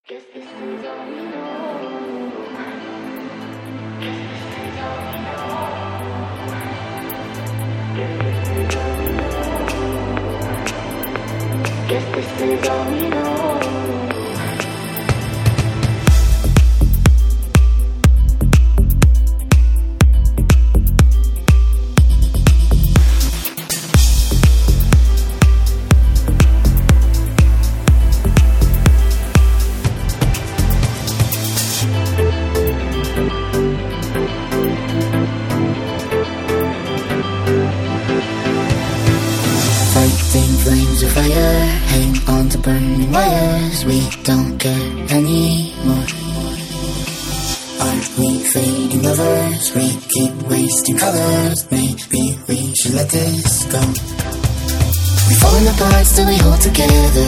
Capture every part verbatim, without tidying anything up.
Guess this is all we know. Guess this is all we know. Fighting flames of fire, hang on to burning wires. We don't care anymore. Aren't we fading lovers? We keep wasting colors. Maybe we should let this go. We've fallen apart, still we hold together.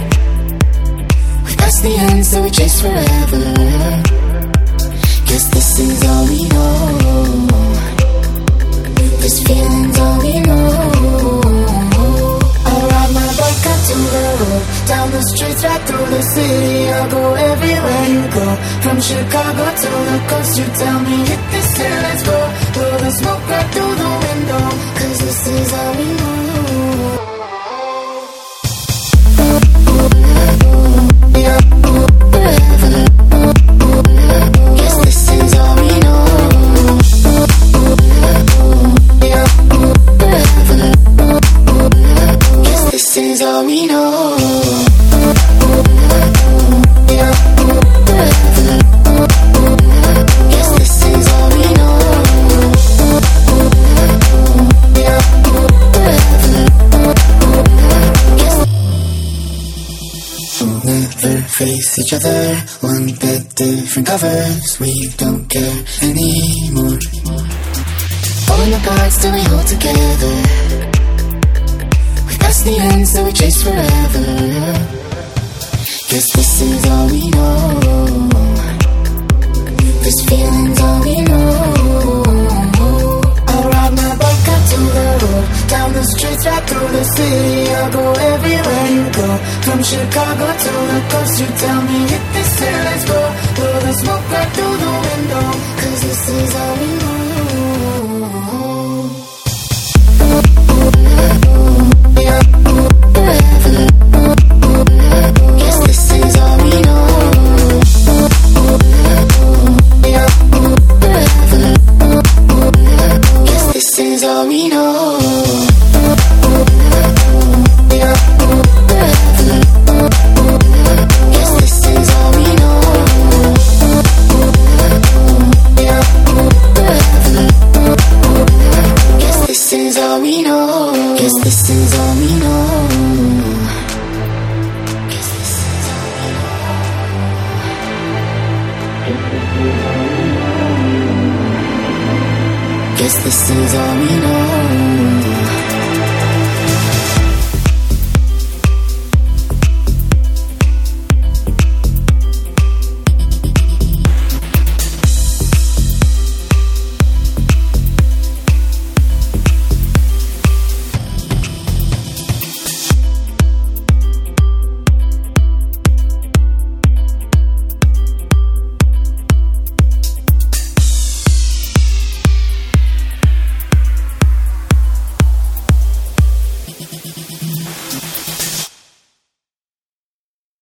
We passed the end, so we chase forever. Guess this is all we know. This feeling's all we know. I'll ride my bike up to the road, down the streets, right through the city. I'll go everywhere you go, from Chicago to the coast. You tell me hit this and let's go. Blow the smoke right through the window, cause this is all we know. Yeah, forever. Guess this is all we know. Yeah, forever. Guess this is all we know. Yeah, forever. Guess this is all we know. Yeah, forever. We'll never face each other, one bed, different covers. We don't care anymore. Falling apart, still we hold together. We pass the end, so we chase forever. Guess this is all we know. This feeling's all we know. I'll ride my bike up to the road, down the streets, right through the city. I'll go everywhere you go, from Chicago to the coast. You tell me hit this and let's go. Blow the smoke right through the window, cause this is all we know. Yeah, forever. Guess this is all we know. Yeah, forever. Guess this is all we know. Yeah, forever. Guess this is all we know. Yeah, forever. Guess this is all we know. Guess this is all we know. Guess this is all we know. Guess this is all we know.